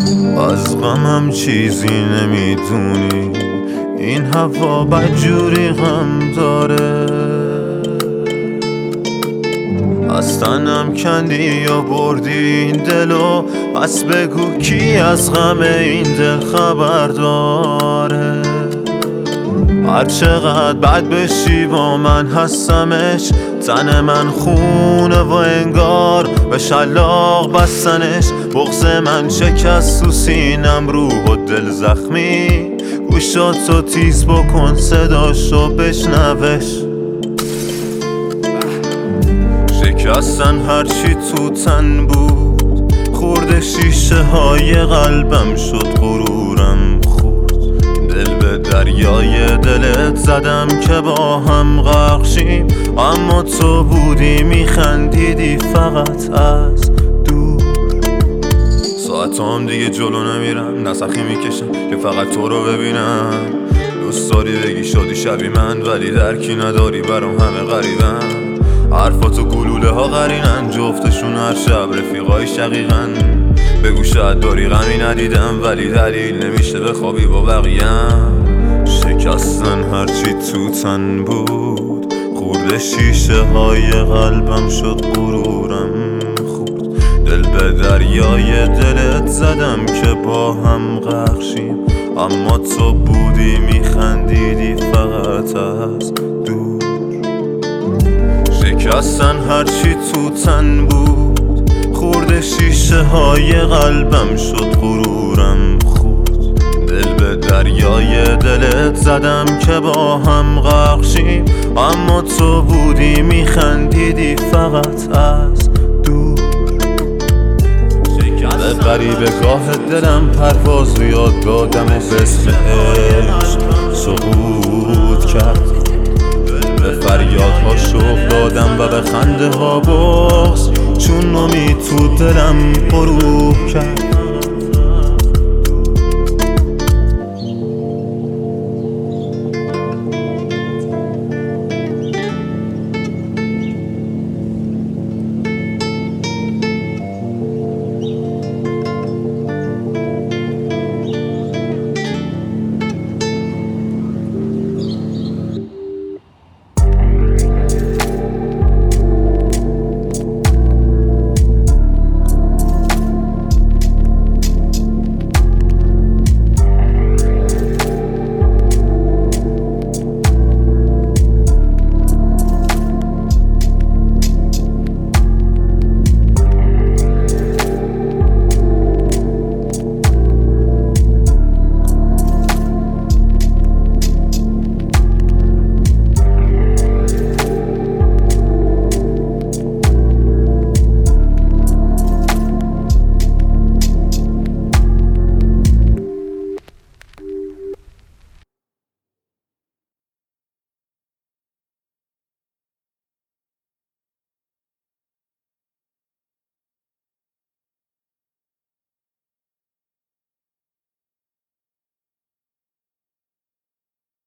از غمم چیزی نمیدونی، این هوا بدجوری غم داره. از تنم کندی یا بردی این دلو، پس بگو کی از غم این دل خبر داره. هر چقدر بد بشی با من هستمش، تن من خونه و انگار به شلاق بستنش. بغض من شکست تو سینم، روح و دل زخمی، گوشاتو تیز بکن صداشو بشنوش. شکستن هرچی تو تن بود، خورد شیشه های قلبم شد غرورم خورد. دل به دریای دلت زدم که با هم غرق شیم، اما تو بودی میخندیدی فقط از دور. ساعتام دیگه جلو نمیرم، نسخی میکشم که فقط تو رو ببینم. دوست داری بگی شدی شبی من، ولی درکی نداری برام همه غریبم. حرفاتو گلوله ها قرینن، جفتشون هر شب رفیقای شقیقن. بگو شاید داری غمی ندیدم، ولی دلیل نمیشه بخوابی با بقیم. شکستن هرچی تو تن بود، خورد شیشه های قلبم شد غرورم خورد. دل به دریای دلت زدم که با هم غرق شیم، اما تو بودی میخندیدی فقط از دور. شکستن هرچی تو تن بود، خورد شیشه های قلبم شد غرورم خورد. دل به دریای دلت زدم که با هم غرق شیم، اما تو بودی میخندیدی فقط از دور. به غریبه گاه دلم پرواز و یاد دادم، به اسم عشق سقوط کرد. به فریادها شوق دادم و به خنده ها بغض، چون امید تو دلم غروب کرد.